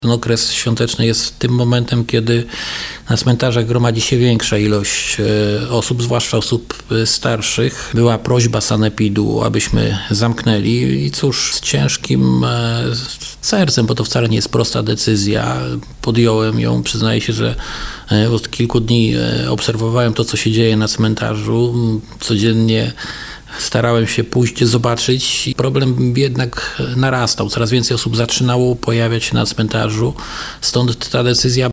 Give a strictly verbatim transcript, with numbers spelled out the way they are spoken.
Ten okres świąteczny jest tym momentem, kiedy na cmentarzach gromadzi się większa ilość osób, zwłaszcza osób starszych. Była prośba sanepidu, abyśmy zamknęli i cóż, z ciężkim sercem, bo to wcale nie jest prosta decyzja, podjąłem ją. Przyznaję się, że od kilku dni obserwowałem to, co się dzieje na cmentarzu. Codziennie starałem się pójść, zobaczyć. Problem jednak narastał. Coraz więcej osób zaczynało pojawiać się na cmentarzu. Stąd ta decyzja